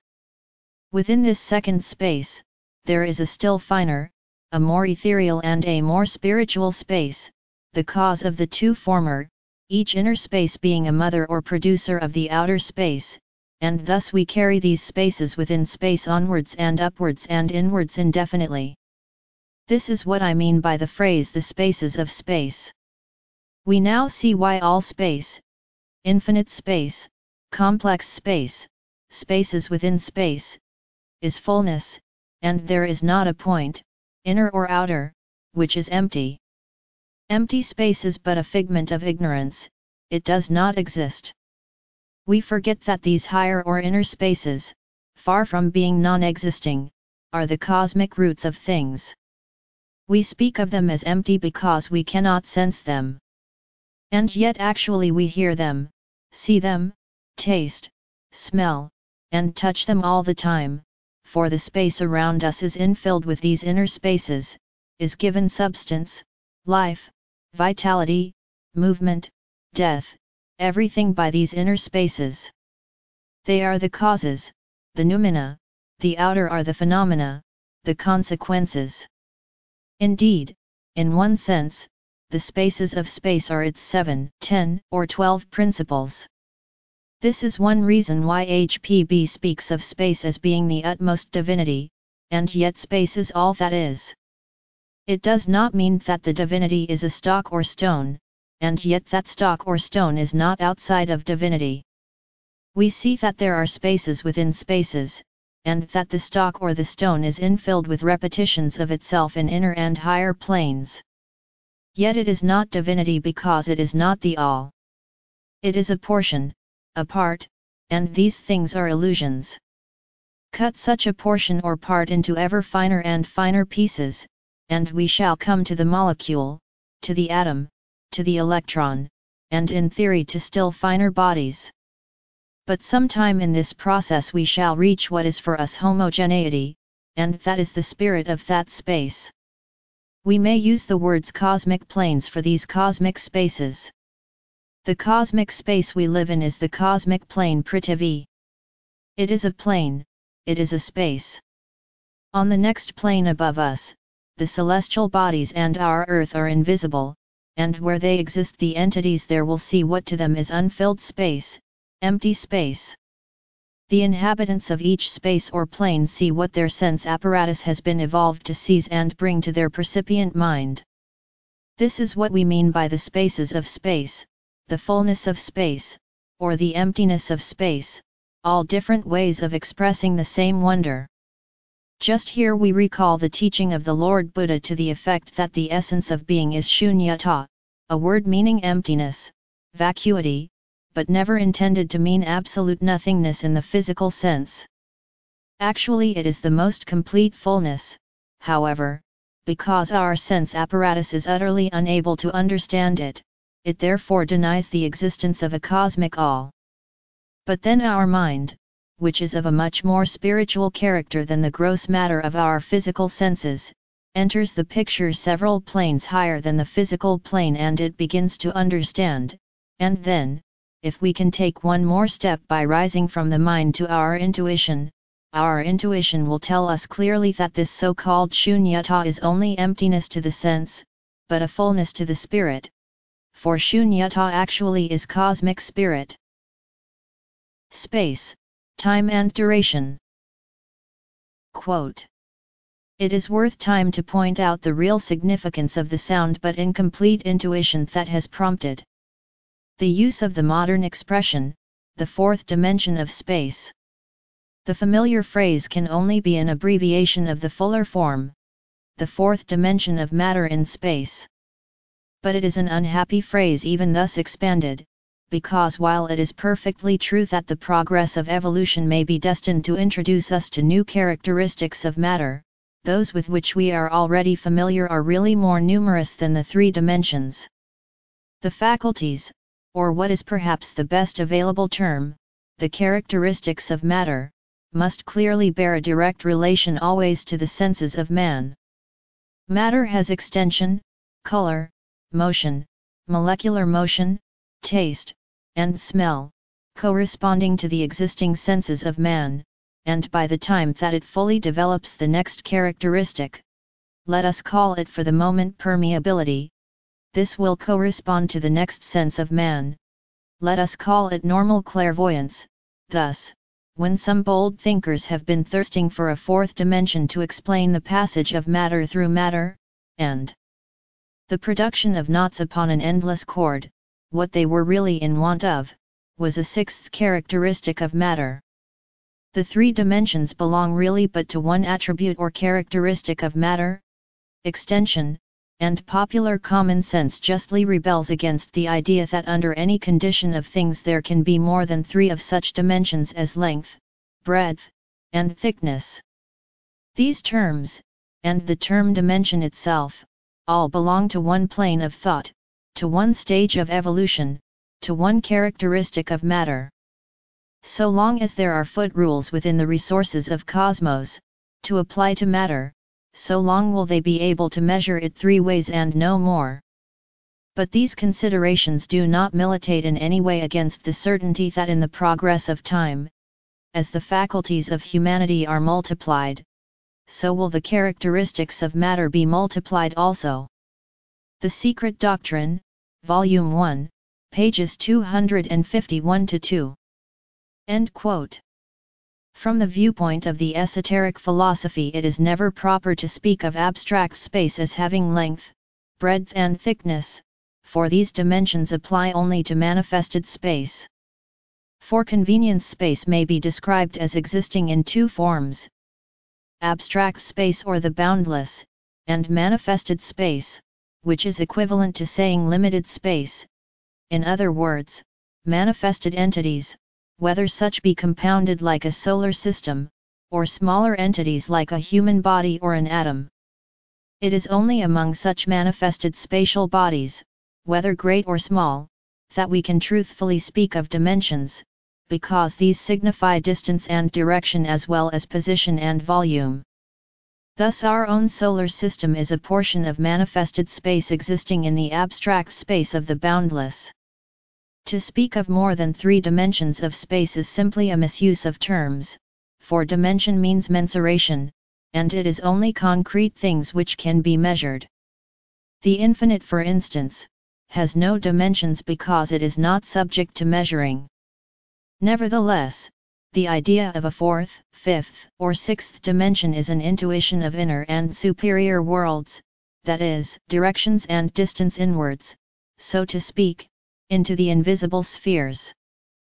Within this second space, there is a still finer, a more ethereal and a more spiritual space, the cause of the two former, each inner space being a mother or producer of the outer space, and thus we carry these spaces within space onwards and upwards and inwards indefinitely. This is what I mean by the phrase the spaces of space. We now see why all space, infinite space, complex space, spaces within space, is fullness, and there is not a point, inner or outer, which is empty. Empty space is but a figment of ignorance, it does not exist. We forget that these higher or inner spaces, far from being non-existing, are the cosmic roots of things. We speak of them as empty because we cannot sense them. And yet actually we hear them, see them, taste, smell, and touch them all the time, for the space around us is infilled with these inner spaces, is given substance, life, vitality, movement, death, everything by these inner spaces. They are the causes, the noumena, the outer are the phenomena, the consequences. Indeed, in one sense, the spaces of space are its 7, 10, or 12 principles. This is one reason why HPB speaks of space as being the utmost divinity, and yet space is all that is. It does not mean that the divinity is a stock or stone, and yet that stock or stone is not outside of divinity. We see that there are spaces within spaces, and that the stock or the stone is infilled with repetitions of itself in inner and higher planes. Yet it is not divinity because it is not the all. It is a portion, a part, and these things are illusions. Cut such a portion or part into ever finer and finer pieces, and we shall come to the molecule, to the atom, to the electron, and in theory to still finer bodies. But sometime in this process we shall reach what is for us homogeneity, and that is the spirit of that space. We may use the words cosmic planes for these cosmic spaces. The cosmic space we live in is the cosmic plane Prithvi. It is a plane, it is a space. On the next plane above us, the celestial bodies and our earth are invisible, and where they exist the entities there will see what to them is unfilled space, empty space. The inhabitants of each space or plane see what their sense apparatus has been evolved to seize and bring to their percipient mind. This is what we mean by the spaces of space, the fullness of space, or the emptiness of space, all different ways of expressing the same wonder. Just here we recall the teaching of the Lord Buddha to the effect that the essence of being is shunyata, a word meaning emptiness, vacuity, but never intended to mean absolute nothingness in the physical sense. Actually it is the most complete fullness, however, because our sense apparatus is utterly unable to understand it, it therefore denies the existence of a cosmic all. But then our mind, which is of a much more spiritual character than the gross matter of our physical senses, enters the picture several planes higher than the physical plane and it begins to understand, and then, if we can take one more step by rising from the mind to our intuition will tell us clearly that this so-called shunyata is only emptiness to the sense, but a fullness to the spirit, for shunyata actually is cosmic spirit. Space, time and duration. Quote. It is worth time to point out the real significance of the sound but incomplete intuition that has prompted the use of the modern expression, the fourth dimension of space. The familiar phrase can only be an abbreviation of the fuller form, the fourth dimension of matter in space. But it is an unhappy phrase even thus expanded, because while it is perfectly true that the progress of evolution may be destined to introduce us to new characteristics of matter, those with which we are already familiar are really more numerous than the three dimensions. The faculties, or what is perhaps the best available term, the characteristics of matter, must clearly bear a direct relation always to the senses of man. Matter has extension, color, motion, molecular motion, taste, and smell, corresponding to the existing senses of man, and by the time that it fully develops the next characteristic, let us call it for the moment permeability, this will correspond to the next sense of man, let us call it normal clairvoyance. Thus, when some bold thinkers have been thirsting for a fourth dimension to explain the passage of matter through matter, and the production of knots upon an endless cord, what they were really in want of, was a sixth characteristic of matter. The three dimensions belong really but to one attribute or characteristic of matter, extension, and popular common sense justly rebels against the idea that under any condition of things there can be more than three of such dimensions as length, breadth, and thickness. These terms, and the term dimension itself, all belong to one plane of thought, to one stage of evolution, to one characteristic of matter. So long as there are foot rules within the resources of cosmos, to apply to matter, so long will they be able to measure it three ways and no more. But these considerations do not militate in any way against the certainty that in the progress of time, as the faculties of humanity are multiplied, so will the characteristics of matter be multiplied also. The Secret Doctrine, Volume 1, pages 251-2. End quote. From the viewpoint of the esoteric philosophy, it is never proper to speak of abstract space as having length, breadth and thickness, for these dimensions apply only to manifested space. For convenience, space may be described as existing in two forms: abstract space or the boundless, and manifested space, which is equivalent to saying limited space. In other words, manifested entities, whether such be compounded like a solar system, or smaller entities like a human body or an atom. It is only among such manifested spatial bodies, whether great or small, that we can truthfully speak of dimensions, because these signify distance and direction as well as position and volume. Thus our own solar system is a portion of manifested space existing in the abstract space of the boundless. To speak of more than three dimensions of space is simply a misuse of terms, for dimension means mensuration, and it is only concrete things which can be measured. The infinite, for instance, has no dimensions because it is not subject to measuring. Nevertheless, the idea of a fourth, fifth, or sixth dimension is an intuition of inner and superior worlds, that is, directions and distance inwards, so to speak, into the invisible spheres.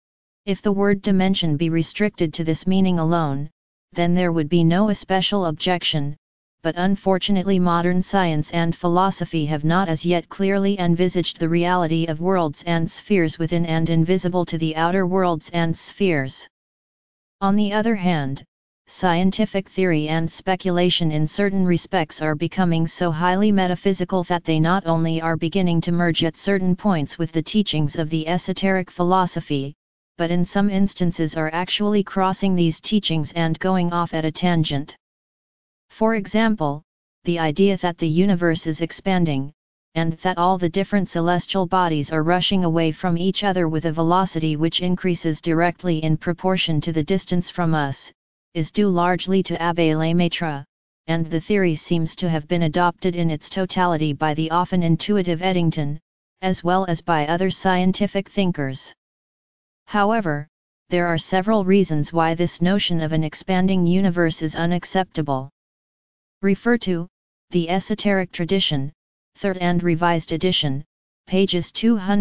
If the word dimension be restricted to this meaning alone, then there would be no especial objection, but unfortunately modern science and philosophy have not as yet clearly envisaged the reality of worlds and spheres within and invisible to the outer worlds and spheres. On the other hand, scientific theory and speculation in certain respects are becoming so highly metaphysical that they not only are beginning to merge at certain points with the teachings of the esoteric philosophy, but in some instances are actually crossing these teachings and going off at a tangent. For example, the idea that the universe is expanding, and that all the different celestial bodies are rushing away from each other with a velocity which increases directly in proportion to the distance from us, is due largely to Abbé Lemaitre, and the theory seems to have been adopted in its totality by the often intuitive Eddington, as well as by other scientific thinkers. However, there are several reasons why this notion of an expanding universe is unacceptable. Refer to The Esoteric Tradition, 3rd and Revised Edition, pages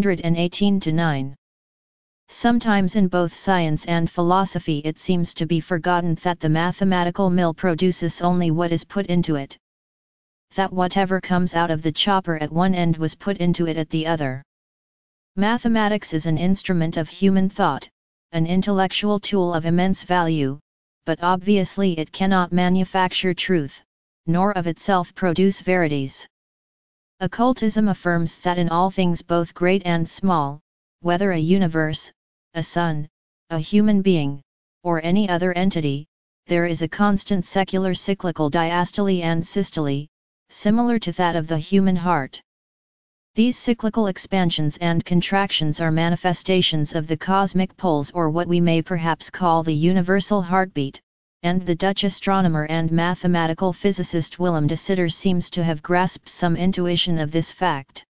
218-9. Sometimes in both science and philosophy it seems to be forgotten that the mathematical mill produces only what is put into it. That whatever comes out of the chopper at one end was put into it at the other. Mathematics is an instrument of human thought, an intellectual tool of immense value, but obviously it cannot manufacture truth, nor of itself produce verities. Occultism affirms that in all things both great and small, whether a universe, a sun, a human being, or any other entity, there is a constant secular cyclical diastole and systole, similar to that of the human heart. These cyclical expansions and contractions are manifestations of the cosmic pulse, or what we may perhaps call the universal heartbeat, and the Dutch astronomer and mathematical physicist Willem de Sitter seems to have grasped some intuition of this fact.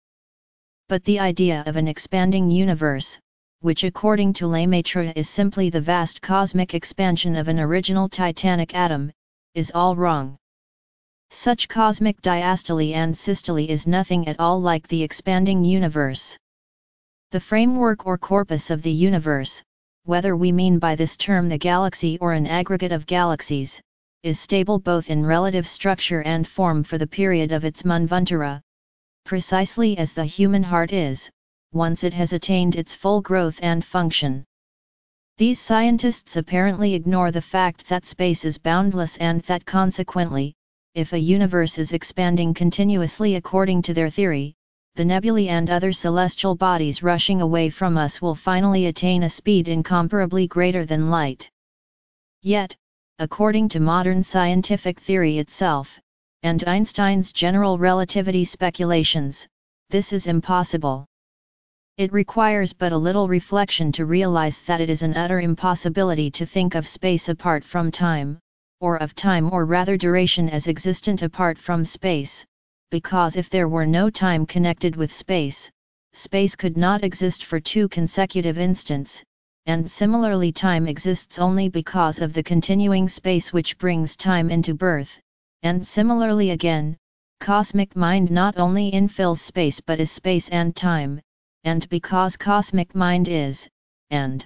But the idea of an expanding universe, which according to Lemaitre is simply the vast cosmic expansion of an original titanic atom, is all wrong. Such cosmic diastole and systole is nothing at all like the expanding universe. The framework or corpus of the universe, whether we mean by this term the galaxy or an aggregate of galaxies, is stable both in relative structure and form for the period of its manvantara, precisely as the human heart is, once it has attained its full growth and function. These scientists apparently ignore the fact that space is boundless and that consequently, if a universe is expanding continuously according to their theory, the nebulae and other celestial bodies rushing away from us will finally attain a speed incomparably greater than light. Yet, according to modern scientific theory itself, and Einstein's general relativity speculations, this is impossible. It requires but a little reflection to realize that it is an utter impossibility to think of space apart from time, or of time or rather duration as existent apart from space, because if there were no time connected with space, space could not exist for 2 consecutive instants, and similarly time exists only because of the continuing space which brings time into birth, and similarly again, cosmic mind not only infills space but is space and time, and because cosmic mind is, and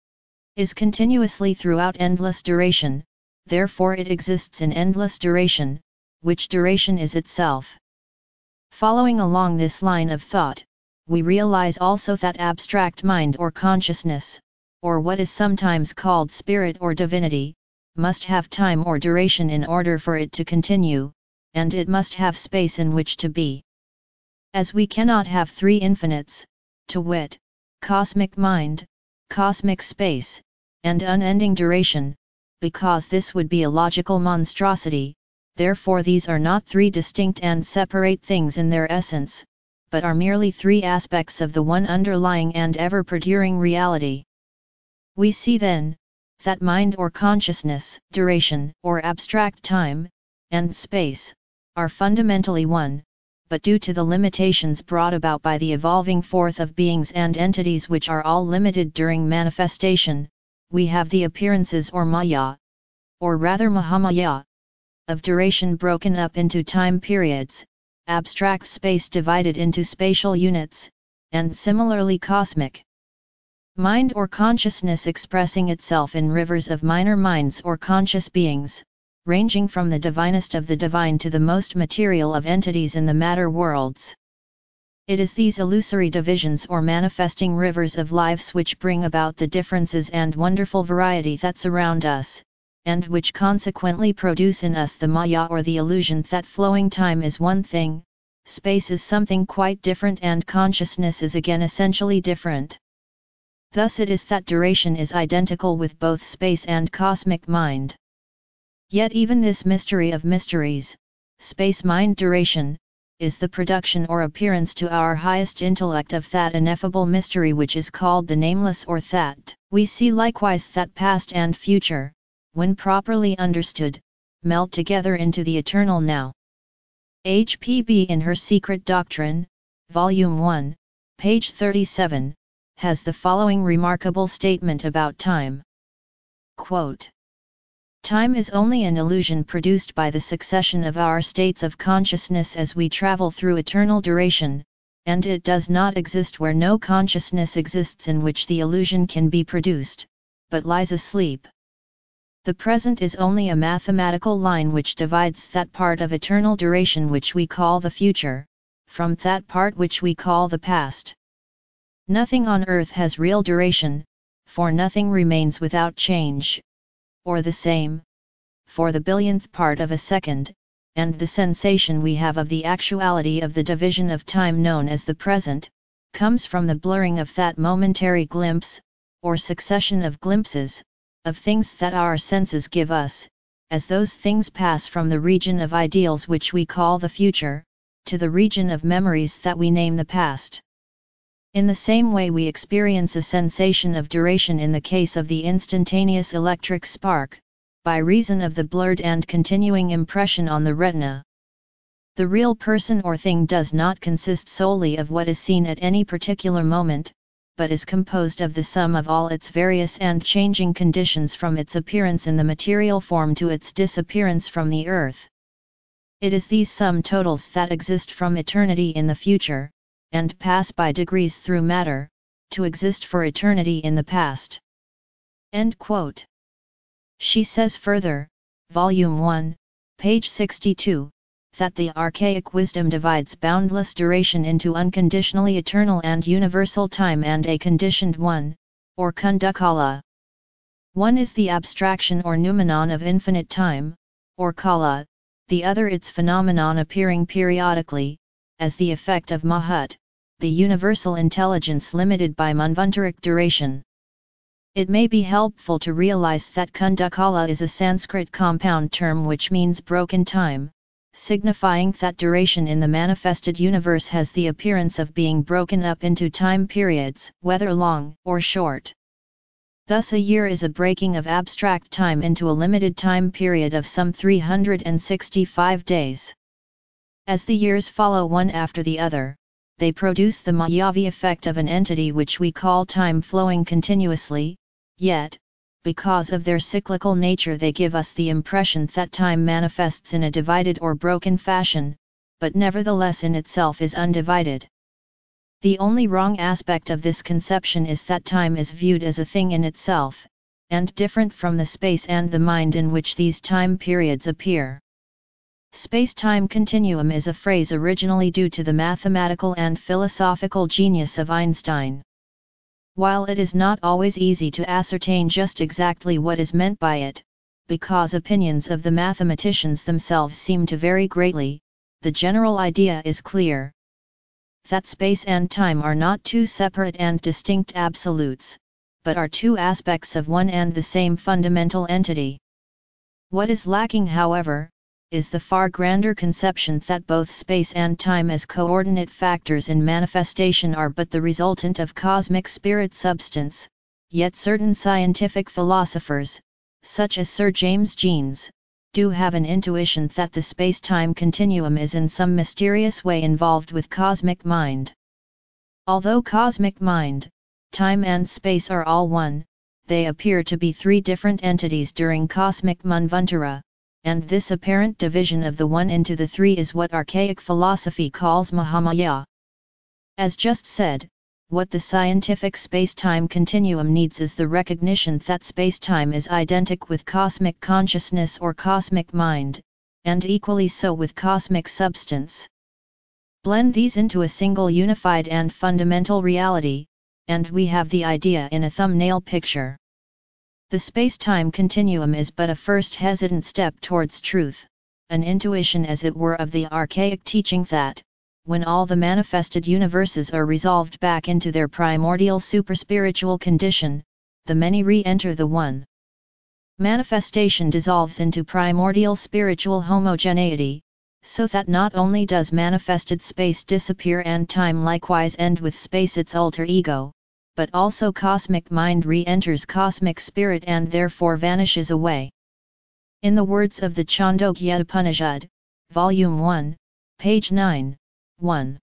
is continuously throughout endless duration, therefore it exists in endless duration, which duration is itself. Following along this line of thought, we realize also that abstract mind or consciousness, or what is sometimes called spirit or divinity, must have time or duration in order for it to continue, and it must have space in which to be. As we cannot have 3 infinites, to wit, cosmic mind, cosmic space, and unending duration, because this would be a logical monstrosity, therefore these are not 3 distinct and separate things in their essence, but are merely 3 aspects of the one underlying and ever-perduring reality. We see then, that mind or consciousness, duration or abstract time, and space, are fundamentally one, but due to the limitations brought about by the evolving forth of beings and entities which are all limited during manifestation, we have the appearances or maya, or rather mahamaya, of duration broken up into time periods, abstract space divided into spatial units, and similarly cosmic mind or consciousness expressing itself in rivers of minor minds or conscious beings, ranging from the divinest of the divine to the most material of entities in the matter worlds. It is these illusory divisions or manifesting rivers of lives which bring about the differences and wonderful variety that surround us, and which consequently produce in us the maya or the illusion that flowing time is one thing, space is something quite different and consciousness is again essentially different. Thus it is that duration is identical with both space and cosmic mind. Yet even this mystery of mysteries, space-mind duration, is the production or appearance to our highest intellect of that ineffable mystery which is called the nameless or that. We see likewise that past and future, when properly understood, melt together into the eternal now. HPB in her Secret Doctrine, Volume 1, page 37, has the following remarkable statement about time. Quote, "Time is only an illusion produced by the succession of our states of consciousness as we travel through eternal duration, and it does not exist where no consciousness exists in which the illusion can be produced, but lies asleep. The present is only a mathematical line which divides that part of eternal duration which we call the future, from that part which we call the past. Nothing on earth has real duration, for nothing remains without change, or the same, for the billionth part of a second, and the sensation we have of the actuality of the division of time known as the present, comes from the blurring of that momentary glimpse, or succession of glimpses, of things that our senses give us, as those things pass from the region of ideals which we call the future, to the region of memories that we name the past. In the same way we experience a sensation of duration in the case of the instantaneous electric spark, by reason of the blurred and continuing impression on the retina. The real person or thing does not consist solely of what is seen at any particular moment, but is composed of the sum of all its various and changing conditions from its appearance in the material form to its disappearance from the earth. It is these sum totals that exist from eternity in the future, and pass by degrees through matter, to exist for eternity in the past. End quote. She says further, Volume 1, page 62, that the archaic wisdom divides boundless duration into unconditionally eternal and universal time and a conditioned one, or kundakala. One is the abstraction or noumenon of infinite time, or kala, the other its phenomenon appearing periodically, as the effect of Mahut, the universal intelligence limited by manvantaric duration. It may be helpful to realize that kundakala is a Sanskrit compound term which means broken time, signifying that duration in the manifested universe has the appearance of being broken up into time periods, whether long or short. Thus a year is a breaking of abstract time into a limited time period of some 365 days. As the years follow one after the other, they produce the Mayavi effect of an entity which we call time flowing continuously, yet, because of their cyclical nature they give us the impression that time manifests in a divided or broken fashion, but nevertheless in itself is undivided. The only wrong aspect of this conception is that time is viewed as a thing in itself, and different from the space and the mind in which these time periods appear. Space-time continuum is a phrase originally due to the mathematical and philosophical genius of Einstein. While it is not always easy to ascertain just exactly what is meant by it, because opinions of the mathematicians themselves seem to vary greatly, the general idea is clear. That space and time are not two separate and distinct absolutes, but are two aspects of one and the same fundamental entity. What is lacking, however, is the far grander conception that both space and time as coordinate factors in manifestation are but the resultant of cosmic spirit substance, yet certain scientific philosophers, such as Sir James Jeans, do have an intuition that the space-time continuum is in some mysterious way involved with cosmic mind. Although cosmic mind, time and space are all one, they appear to be three different entities during cosmic Manvantara, and this apparent division of the one into the three is what archaic philosophy calls Mahamaya. As just said, what the scientific space-time continuum needs is the recognition that space-time is identical with cosmic consciousness or cosmic mind, and equally so with cosmic substance. Blend these into a single unified and fundamental reality, and we have the idea in a thumbnail picture. The space-time continuum is but a first hesitant step towards truth, an intuition as it were of the archaic teaching that, when all the manifested universes are resolved back into their primordial superspiritual condition, the many re-enter the one. Manifestation dissolves into primordial spiritual homogeneity, so that not only does manifested space disappear and time likewise end with space its alter ego, but also cosmic mind re-enters cosmic spirit and therefore vanishes away. In the words of the Chandogya Upanishad, Volume 1, page 9, 1.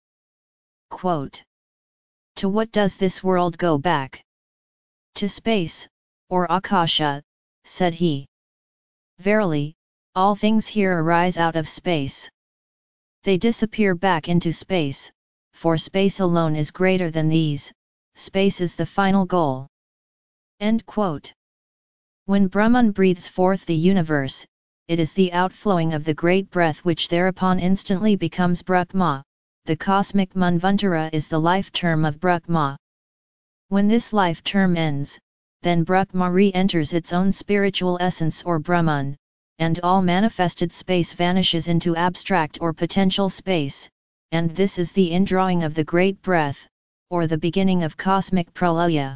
Quote, "To what does this world go back? To space, or Akasha," said he. "Verily, all things here arise out of space. They disappear back into space, for space alone is greater than these. Space is the final goal." End quote. When Brahman breathes forth the universe, it is the outflowing of the great breath which thereupon instantly becomes Brahma. The cosmic Manvantara is the life term of Brahma. When this life term ends, then Brahma re-enters its own spiritual essence or Brahman, and all manifested space vanishes into abstract or potential space, and this is the indrawing of the great breath, or the beginning of cosmic pralaya.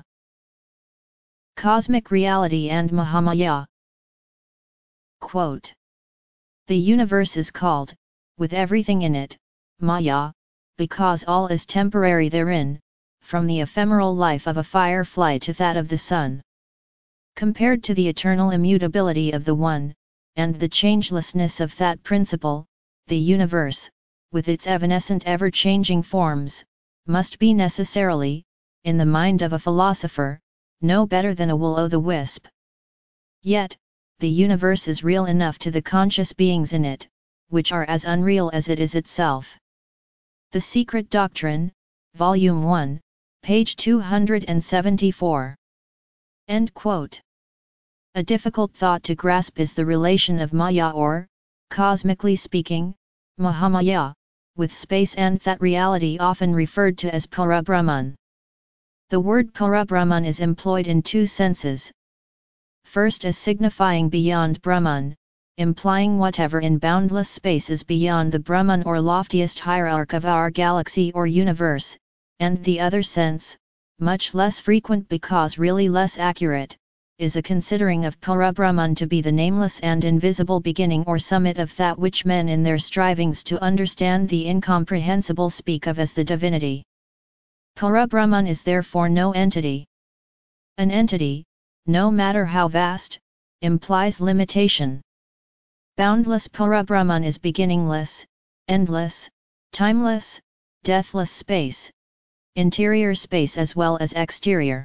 Cosmic reality and Mahamaya. Quote: the universe is called, with everything in it, Maya, because all is temporary therein, from the ephemeral life of a firefly to that of the sun. Compared to the eternal immutability of the One, and the changelessness of that principle, the universe, with its evanescent ever-changing forms, must be necessarily, in the mind of a philosopher, no better than a will-o'-the-wisp. Yet, the universe is real enough to the conscious beings in it, which are as unreal as it is itself. The Secret Doctrine, Volume 1, page 274. End quote. A difficult thought to grasp is the relation of Maya or, cosmically speaking, Mahamaya, with space and that reality often referred to as Parabrahman. The word Parabrahman is employed in two senses. First as signifying beyond Brahman, implying whatever in boundless space is beyond the Brahman or loftiest hierarch of our galaxy or universe, and the other sense, much less frequent because really less accurate, is a considering of Parabrahman to be the nameless and invisible beginning or summit of that which men in their strivings to understand the incomprehensible speak of as the divinity. Parabrahman is therefore no entity. An entity, no matter how vast, implies limitation. Boundless Parabrahman is beginningless, endless, timeless, deathless space, interior space as well as exterior.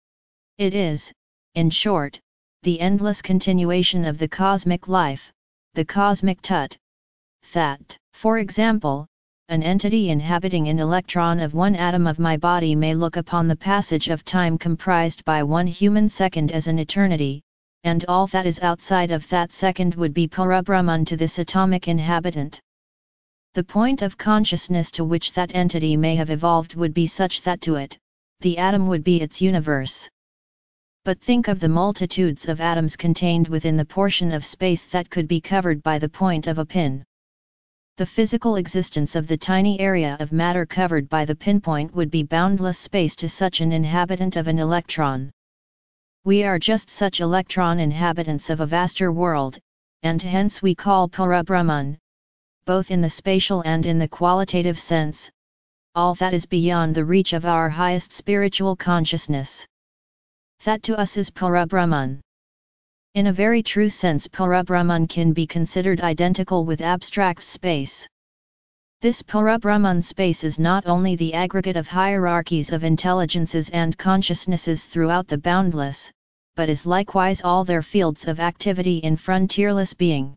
It is, in short, the endless continuation of the cosmic life, the cosmic tut. That, for example, an entity inhabiting an electron of one atom of my body may look upon the passage of time comprised by 1 human second as an eternity, and all that is outside of that second would be Parabrahman to this atomic inhabitant. The point of consciousness to which that entity may have evolved would be such that to it, the atom would be its universe. But think of the multitudes of atoms contained within the portion of space that could be covered by the point of a pin. The physical existence of the tiny area of matter covered by the pinpoint would be boundless space to such an inhabitant of an electron. We are just such electron inhabitants of a vaster world, and hence we call Parabrahman, both in the spatial and in the qualitative sense, all that is beyond the reach of our highest spiritual consciousness. That to us is Parabrahman. In a very true sense, Parabrahman can be considered identical with abstract space. This Parabrahman space is not only the aggregate of hierarchies of intelligences and consciousnesses throughout the boundless, but is likewise all their fields of activity in frontierless being.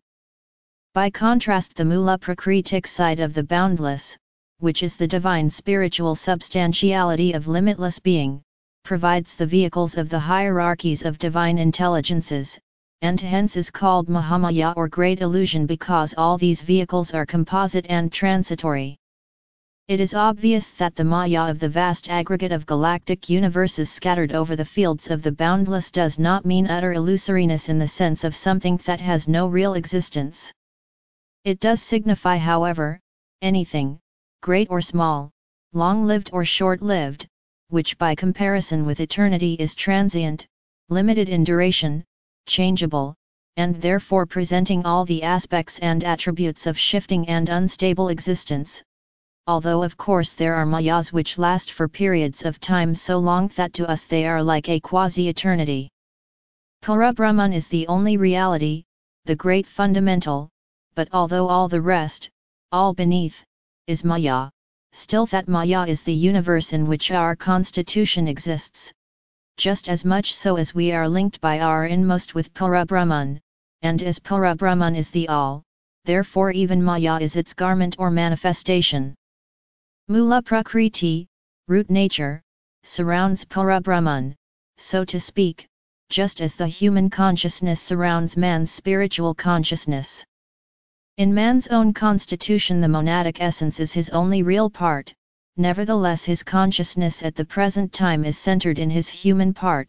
By contrast, the Mula Prakritic side of the boundless, which is the divine spiritual substantiality of limitless being, provides the vehicles of the hierarchies of divine intelligences, and hence is called Mahamaya or Great Illusion because all these vehicles are composite and transitory. It is obvious that the Maya of the vast aggregate of galactic universes scattered over the fields of the boundless does not mean utter illusoriness in the sense of something that has no real existence. It does signify, however, anything, great or small, long-lived or short-lived, which by comparison with eternity is transient, limited in duration, changeable, and therefore presenting all the aspects and attributes of shifting and unstable existence, although of course there are mayas which last for periods of time so long that to us they are like a quasi-eternity. Parabrahman is the only reality, the great fundamental, but although all the rest, all beneath, is maya, still that maya is the universe in which our constitution exists, just as much so as we are linked by our inmost with Parabrahman, and as Parabrahman is the all, therefore even maya is its garment or manifestation. Mula Prakriti, root nature, surrounds Parabrahman, so to speak, just as the human consciousness surrounds man's spiritual consciousness. In man's own constitution the monadic essence is his only real part, nevertheless his consciousness at the present time is centered in his human part,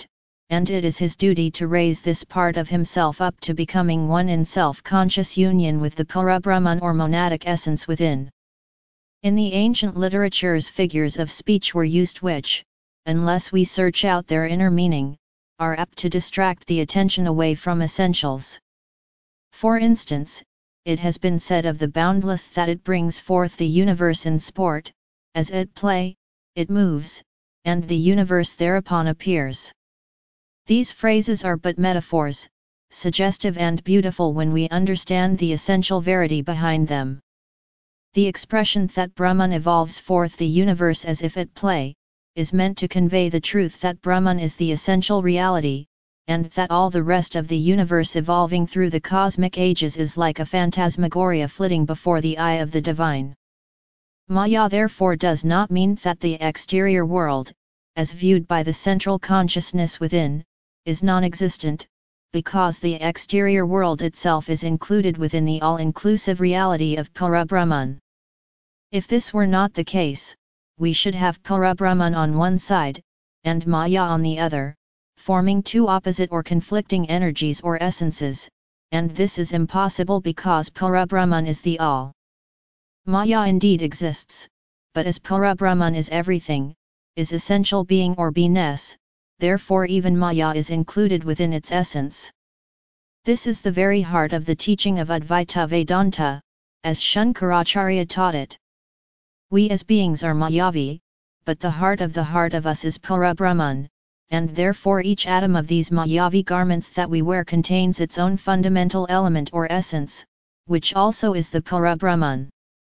and it is his duty to raise this part of himself up to becoming one in self-conscious union with the Parabrahman or monadic essence within. In the ancient literatures, figures of speech were used which, unless we search out their inner meaning, are apt to distract the attention away from essentials. For instance, it has been said of the boundless that it brings forth the universe in sport, as at play, it moves, and the universe thereupon appears. These phrases are but metaphors, suggestive and beautiful when we understand the essential verity behind them. The expression that Brahman evolves forth the universe as if at play, is meant to convey the truth that Brahman is the essential reality, and that all the rest of the universe evolving through the cosmic ages is like a phantasmagoria flitting before the eye of the divine. Maya therefore does not mean that the exterior world, as viewed by the central consciousness within, is non-existent, because the exterior world itself is included within the all-inclusive reality of Parabrahman. If this were not the case, we should have Parabrahman on one side, and Maya on the other, forming two opposite or conflicting energies or essences, and this is impossible because Parabrahman is the all. Maya indeed exists, but as Parabrahman is everything, is essential being or beingness, therefore even Maya is included within its essence. This is the very heart of the teaching of Advaita Vedanta, as Shankaracharya taught it. We as beings are Mayavi, but the heart of us is Parabrahman, and therefore each atom of these Mayavi garments that we wear contains its own fundamental element or essence, which also is the Parabrahman.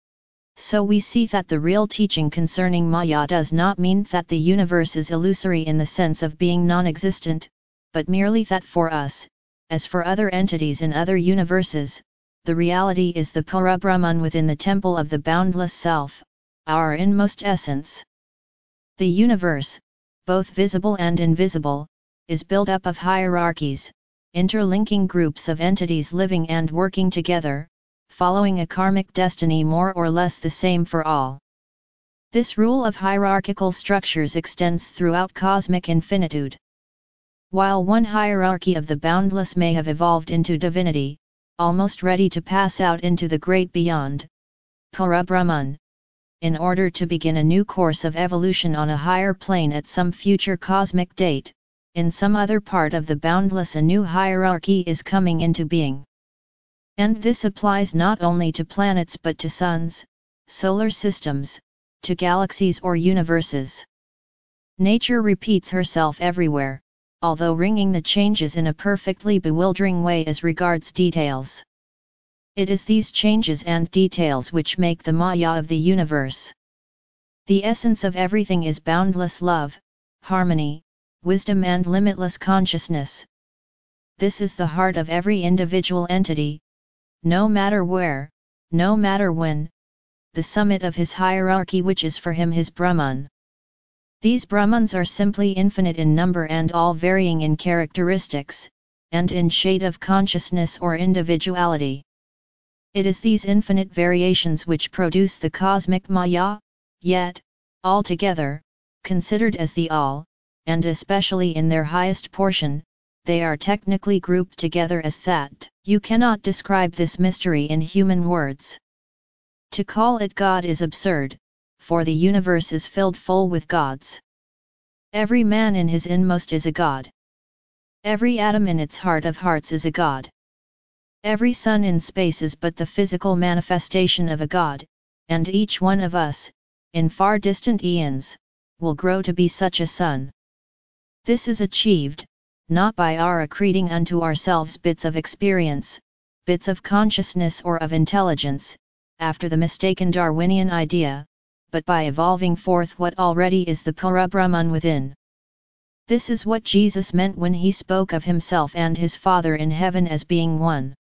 So we see that the real teaching concerning Maya does not mean that the universe is illusory in the sense of being non-existent, but merely that for us, as for other entities in other universes, the reality is the Parabrahman within the temple of the boundless self, our inmost essence. The universe, both visible and invisible, is built up of hierarchies, interlinking groups of entities living and working together, following a karmic destiny more or less the same for all. This rule of hierarchical structures extends throughout cosmic infinitude. While one hierarchy of the boundless may have evolved into divinity, almost ready to pass out into the great beyond, Parabrahman, in order to begin a new course of evolution on a higher plane at some future cosmic date, in some other part of the boundless a new hierarchy is coming into being. And this applies not only to planets but to suns, solar systems, to galaxies or universes. Nature repeats herself everywhere, although ringing the changes in a perfectly bewildering way as regards details. It is these changes and details which make the Maya of the universe. The essence of everything is boundless love, harmony, wisdom and limitless consciousness. This is the heart of every individual entity, no matter where, no matter when, the summit of his hierarchy which is for him his Brahman. These Brahmans are simply infinite in number and all varying in characteristics, and in shade of consciousness or individuality. It is these infinite variations which produce the cosmic Maya, yet, altogether, considered as the all, and especially in their highest portion, they are technically grouped together as that. You cannot describe this mystery in human words. To call it God is absurd, for the universe is filled full with gods. Every man in his inmost is a god. Every atom in its heart of hearts is a god. Every sun in space is but the physical manifestation of a god, and each one of us, in far distant eons, will grow to be such a sun. This is achieved, not by our accreting unto ourselves bits of experience, bits of consciousness or of intelligence, after the mistaken Darwinian idea, but by evolving forth what already is the Parabrahman within. This is what Jesus meant when he spoke of himself and his Father in heaven as being one.